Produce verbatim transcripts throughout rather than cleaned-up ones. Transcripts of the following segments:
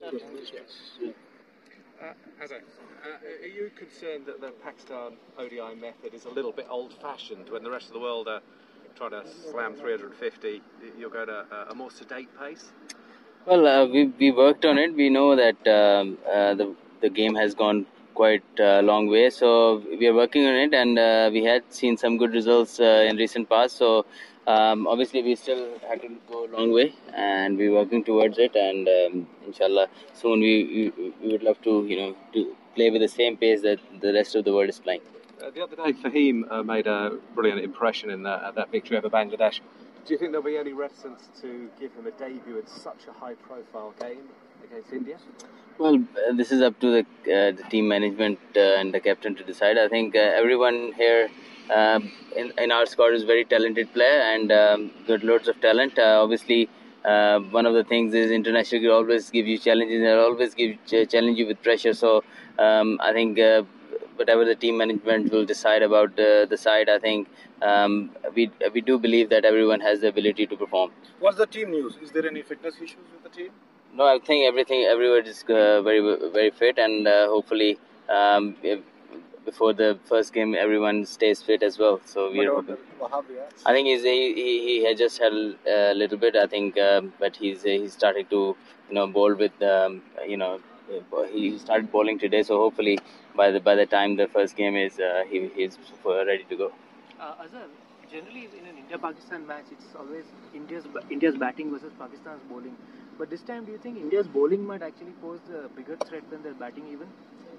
Uh, Azhar, uh, are you concerned that the Pakistan O D I method is a little bit old-fashioned when the rest of the world are trying to slam three hundred fifty? You'll go to a, a more sedate pace? Well, uh, we we worked on it. We know that um, uh, the the game has gone quite a uh, long way, so we are working on it, and uh, we had seen some good results uh, in recent past. So um, obviously, we still have to go a long way, and we're working towards it. And um, inshallah, soon we, we we would love to you know to play with the same pace that the rest of the world is playing. Uh, the other day, Fahim uh, made a brilliant impression in that, that victory over Bangladesh. Do you think there'll be any reticence to give him a debut in such a high-profile game against India? Well, uh, this is up to the uh, the team management uh, and the captain to decide. I think uh, everyone here um, in in our squad is very talented player and um, got loads of talent. Uh, obviously, uh, one of the things is international will always give you challenges and always give ch- challenge you with pressure. So um, I think. Uh, Whatever the team management will decide about uh, the side, I think um, we we do believe that everyone has the ability to perform. What's the team news? Is there any fitness issues with the team? No, I think everything, everyone is uh, very, very fit, and uh, hopefully, um, if, before the first game, everyone stays fit as well. So we are hoping. I think he's he, he, he has just had a little bit. I think, um, but he's he's starting to you know bowl with um, you know he started bowling today. So hopefully, by the by the time the first game is, uh, he he's ready to go. Uh, Azhar, generally in an India-Pakistan match, it's always India's India's batting versus Pakistan's bowling. But this time, do you think India's bowling might actually pose a bigger threat than their batting even?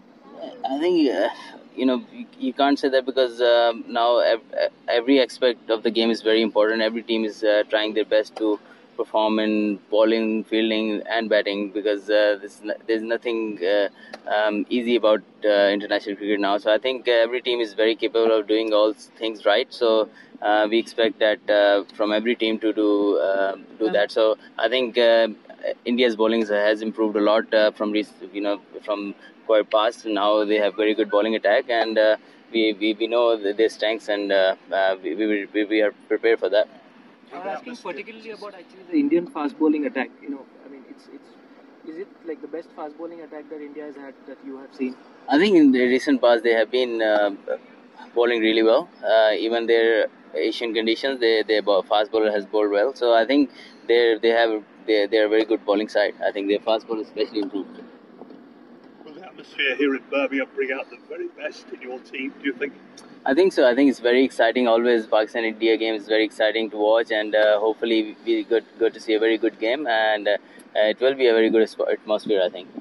I think, uh, you know, you, you can't say that because um, now ev- every aspect of the game is very important. Every team is uh, trying their best to perform in bowling, fielding, and batting because uh, there's, no, there's nothing uh, um, easy about uh, international cricket now. So I think uh, every team is very capable of doing all things right. So uh, we expect that uh, from every team to do uh, do that. So I think uh, India's bowling has improved a lot uh, from you know from quite past. Now they have very good bowling attack, and uh, we, we we know their strengths, and uh, uh, we, we we are prepared for that. I'm asking particularly about actually the Indian fast bowling attack. You know, I mean, it's it's is it like the best fast bowling attack that India has had that you have seen? I think in the recent past they have been uh, bowling really well. Uh, even their Asian conditions, they their fast bowler has bowled well. So I think they they have they they are a very good bowling side. I think their fast bowler especially improved. Will the atmosphere here in Birmingham bring out the very best in your team, do you think? I think so. I think it's very exciting. Always Pakistan India game is very exciting to watch, and uh, hopefully we good good to see a very good game, and uh, it will be a very good atmosphere, I think.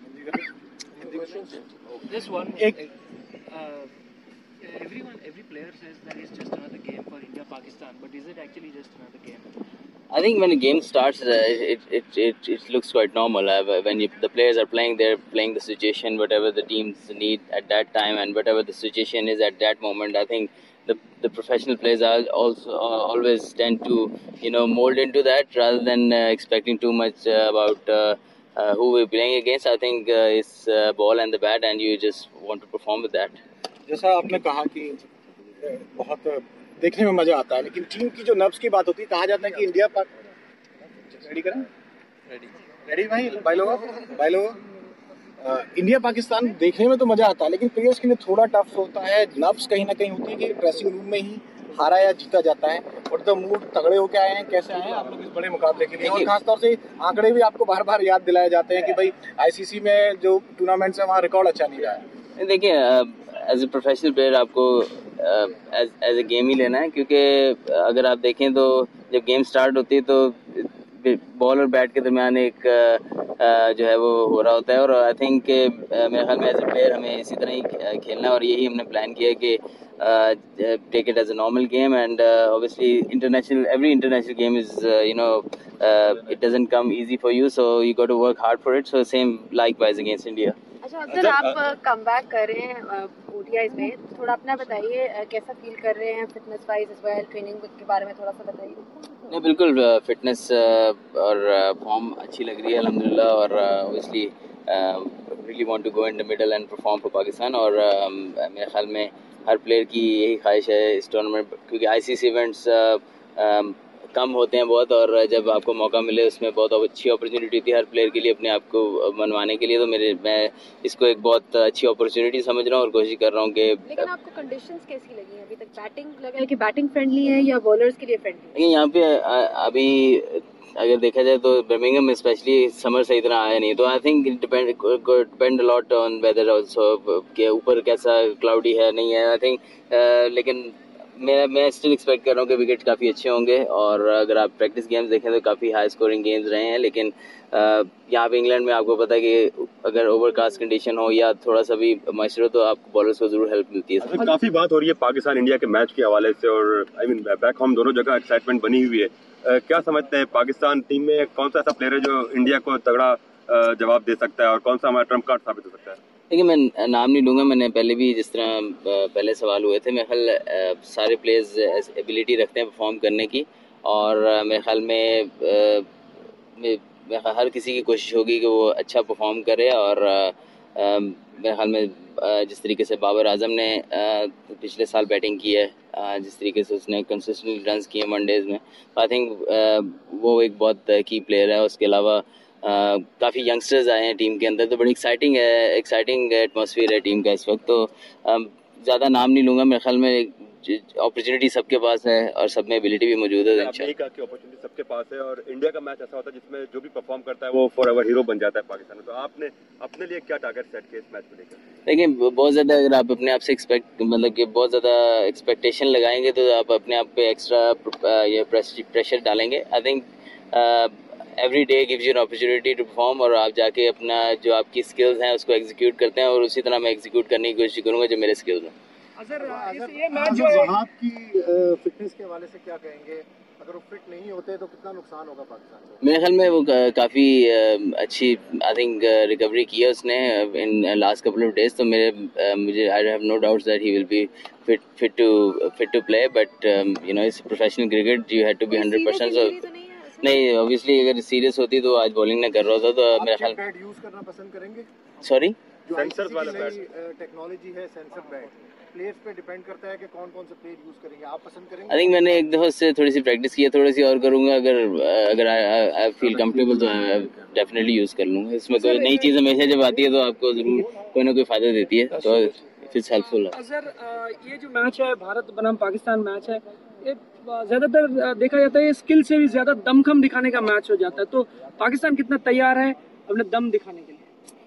This one. Uh, everyone, every player says that it's just another game for India Pakistan, but is it actually just another game? I think when the game starts, uh, it, it, it, it looks quite normal. Uh, when you, the players are playing, they're playing the situation, whatever the teams need at that time, and whatever the situation is at that moment. I think the the professional players are also uh, always tend to you know mold into that rather than uh, expecting too much uh, about uh, uh, who we're playing against. I think uh, it's uh, ball and the bat, and you just want to perform with that. जैसा आपने कहा कि बहुत देखने में मजा आता है, लेकिन टीम की जो नब्ज की बात होती है, कहा जाता है कि इंडिया पाक रेडी करें रेडी रेडी भाई भाई लोगों भाई लोगों इंडिया पाकिस्तान देखने में तो मजा आता है, लेकिन प्लेयर्स के लिए थोड़ा टफ होता है. नब्ज कहीं ना कहीं होती है कि ड्रेसिंग रूम में ही हारा या जीता जाता है. और तो मूड तगड़े होके आए हैं, कैसे आए हैं आप लोग इस बड़े मुकाबले के लिए? और खासतौर से आंकड़े भी आपको बार बार याद दिलाए जाते हैं कि भाई आईसीसी में जो टूर्नामेंट्स है वहाँ रिकॉर्ड अच्छा नहीं रहा है. देखिए, एज ए प्रोफेशनल प्लेयर आपको एज एज ए गेम ही लेना है, क्योंकि अगर आप देखें तो जब गेम स्टार्ट होती है तो बॉल और बैट के दरमियान एक uh, जो है वो हो रहा होता है. और आई थिंक uh, मेरे ख्याल में एज ए प्लेयर हमें इसी तरह ही खेलना है, और यही हमने प्लान किया है कि take it as a normal game. And obviously international every international game is you know it doesn't come easy for you, so you got to work hard for it. So same likewise against India. अच्छा अफजल, आप come back कर रहे हैं ODIs में, थोड़ा अपना बताइए कैसा फील कर रहे हैं fitness wise as well, training के बारे में थोड़ा सा बताइए. नहीं, बिल्कुल फिटनेस और फॉर्म अच्छी लग रही है अल्हम्दुलिल्लाह. और obviously really want to go in the middle and perform for Pakistan. और मेरे ख्याल में हर प्लेयर की यही ख्वाहिश है इस टूर्नामेंट, क्योंकि आईसीसी इवेंट्स कम होते हैं बहुत, और जब आपको मौका मिले उसमें बहुत अच्छी अपॉर्चुनिटी थी हर प्लेयर के लिए अपने आप को मनवाने के लिए। तो मेरे मैं इसको एक बहुत अच्छी अपॉर्चुनिटी समझ रहा हूँ और कोशिश कर रहा हूँ कि। लेकिन आपको कंडीशंस कैसी लगी हैं अभी तक? बैटिंग लगा है कि बैटिंग फ्रेंडली है या बॉलर्स के लिए फ्रेंडली? लेकिन यहाँ पे अभी अगर देखा जाए तो बर्मिंघम में स्पेशली समर सही तरह आया नहीं, तो I think depend depend lot on weather also के ऊपर कैसा क्लाउडी है नहीं है। आई थिंक लेकिन मैं मैं स्टिल एक्सपेक्ट कर रहा हूँ कि विकेट काफ़ी अच्छे होंगे, और अगर आप प्रैक्टिस गेम्स देखें तो काफ़ी हाई स्कोरिंग गेम्स रहे हैं। लेकिन यहाँ पे इंग्लैंड में आपको पता है कि अगर ओवरकास्ट कंडीशन हो या थोड़ा सा भी मॉइस्चर हो तो आपको बॉलर्स को जरूर हेल्प मिलती है। अच्छा, काफी बात हो रही है पाकिस्तान इंडिया के मैच के हवाले से, और आई मीन बैक होम दोनों जगह एक्साइटमेंट बनी हुई है। uh, क्या समझते हैं पाकिस्तान टीम में कौन सा ऐसा प्लेयर है जो इंडिया को तगड़ा uh, जवाब दे सकता है, और कौन सा हमारा ट्रम्प कार्ड साबित हो सकता है? देखिए, मैं नाम नहीं लूँगा, मैंने पहले भी जिस तरह पहले सवाल हुए थे, मेरे ख्याल सारे प्लेयर्स एबिलिटी रखते हैं परफॉर्म करने की, और मेरे ख्याल में मेरे हर किसी की कोशिश होगी कि वो अच्छा परफॉर्म करे। और मेरे ख्याल में जिस तरीके से बाबर आजम ने पिछले साल बैटिंग की है, जिस तरीके से उसने कंसिस्टेंटली रन्स किए वनडेज़ में, आई थिंक वो एक बहुत की प्लेयर है। उसके अलावा Uh, काफ़ी यंगस्टर्स आए हैं टीम के अंदर, तो बड़ी एक्साइटिंग है एक्साइटिंग एटमॉस्फेयर है टीम का इस वक्त। तो ज़्यादा नाम नहीं लूँगा, मेरे ख्याल में अपॉर्चुनिटी सबके पास है और सब में एबिलिटी भी मौजूद है। आपने कहा कि अपॉर्चुनिटी सबके पास है, और इंडिया का मैच ऐसा होता है जिसमें जो भी परफॉर्म करता है वो फॉर एवर हीरो बन जाता है पाकिस्तान में। तो आपने अपने लिए क्या टारगेट सेट किया इस मैच को लेकर? देखिए, बहुत ज़्यादा अगर आप अपने आप से एक्सपेक्ट मतलब कि बहुत ज़्यादा एक्सपेक्टेशन लगाएंगे तो आप अपने आप पे एक्स्ट्रा ये प्रेशर डालेंगे। I think every day gives you an opportunity to perform, और आप जाके अपना जो आपकी स्किल्स हैं उसको एग्जीक्यूट करते हैं, और उसी तरह मैं एग्जीक्यूट करने की कोशिश करूँगा जो मेरे स्किल्स हैं। अगर ये मैच जो है आपकी फिटनेस के हवाले से क्या कहेंगे? अगर वो फिट नहीं होते तो कितना नुकसान होगा पाकिस्तान को? मेरे ख्याल में वो काफ़ी अच्छी आई थिंक रिकवरी की है उसने in last couple of days. तो मेरे मुझे I have no doubts that he will be fit fit to fit to play, but you know it's professional cricket, you have to be hundred percent. नहीं, obviously अगर serious होती तो आज bowling ना कर रहा था। तो मेरा ख्याल बैट यूज करना पसंद करेंगे? सॉरी, सेंसर वाला बैट टेक्नोलॉजी है, सेंसर बैट प्लेयर्स पे डिपेंड करता है कि कौन कौन से प्लेयर यूज करेंगे, आप पसंद करेंगे? आई थिंक मैंने एक दफ़ा से थोड़ी सी प्रैक्टिस की है, थोड़ी सी और करूँगा। अगर अगर आई फील कंफर्टेबल तो डेफिनेटली यूज़ कर लूँगा। इसमें कोई नई चीज़ हमेशा जब आती है तो आपको ज़रूर कोई ना कोई फ़ायदा देती है, तो इट्स हेल्पफुल। सर, ये जो मैच है भारत बनाम पाकिस्तान मैच है, ये ज़्यादातर देखा जाता है स्किल से भी ज़्यादा दमखम दिखाने का मैच हो जाता है। तो पाकिस्तान कितना तैयार है अपने दम दिखाने के लिए?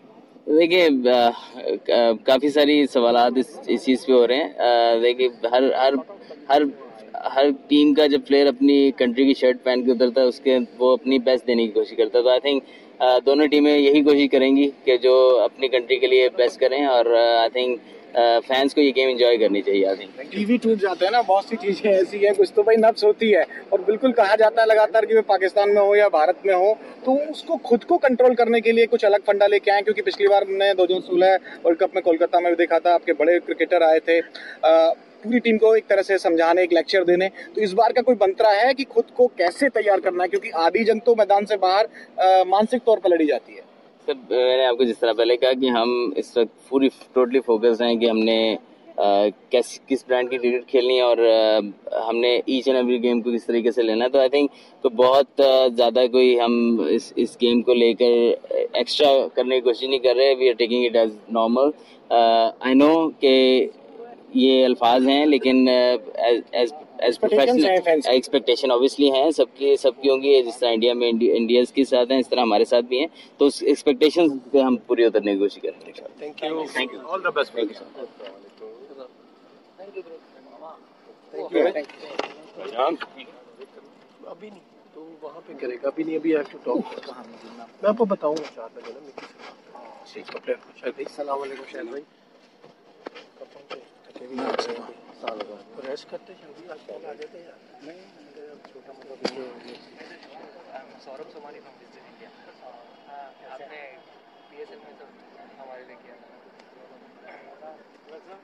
देखिए, काफ़ी सारी सवालात इस इस चीज़ पे हो रहे हैं। देखिए, हर हर हर हर टीम का जब प्लेयर अपनी कंट्री की शर्ट पहन के उतरता है उसके वो अपनी बेस्ट देने की कोशिश करता है। तो आई थिंक दोनों टीमें यही कोशिश करेंगी कि जो अपनी कंट्री के लिए बेस्ट करें, और आई थिंक फैंस को ये गेम एंजॉय करनी चाहिए। आई थिंक टीवी टूट जाते हैं ना, बहुत सी चीजें ऐसी है, कुछ तो भाई नफ्स होती है, और बिल्कुल कहा जाता है लगातार कि वे पाकिस्तान में हो या भारत में हो तो उसको खुद को कंट्रोल करने के लिए कुछ अलग फंडा लेके आए। क्योंकि पिछली बार हमने दो हजार सोलह वर्ल्ड कप में कोलकाता में भी देखा था, आपके बड़े क्रिकेटर आए थे आ, पूरी टीम को एक तरह से समझाने, एक लेक्चर देने। तो इस बार का कोई मंत्रा है कि खुद को कैसे तैयार करना है? क्योंकि आधी जंग तो मैदान से बाहर आ, मानसिक तौर पर लड़ी जाती है। सर, मैंने आपको जिस तरह पहले कहा कि हम इस वक्त पूरी टोटली फोकस हैं कि हमने आ, किस किस ब्रांड की क्रिकेट खेलनी है, और आ, हमने ईच एंड एवरी गेम को किस तरीके से लेना है। तो आई थिंक तो बहुत ज़्यादा कोई हम इस इस गेम को लेकर एक्स्ट्रा करने की कोशिश नहीं कर रहे। We are taking it as normal. I know कि ये अल्फाज हैं, लेकिन as as professional expectation obviously हैं सबकी सबकी होंगी। जिस तरह इंडिया में इंडियंस के साथ हैं, इस तरह हमारे साथ भी हैं। तो उस एक्सपेक्टेशन पे हम पूरी उतरने की कोशिश करेंगे। Thank you, thank you, all the best. Thank you अभी नहीं तो वहाँ पे करेगा, अभी नहीं, अभी आई हैव टू टॉक। मैं आपको बताऊंगा चार बजे ना, मेरे ठीक कपड़े शायद भाई। सलाम वालेकुम शायद भाई, कब पहुंचे? थके भी नहीं साल हो गए, रेस्ट करते जल्दी आज कॉल आ जाते यार। नहीं छोटा मोटा Saurabh Somani from visit India, आपने पीएसएल में तो हमारे लिए किया था।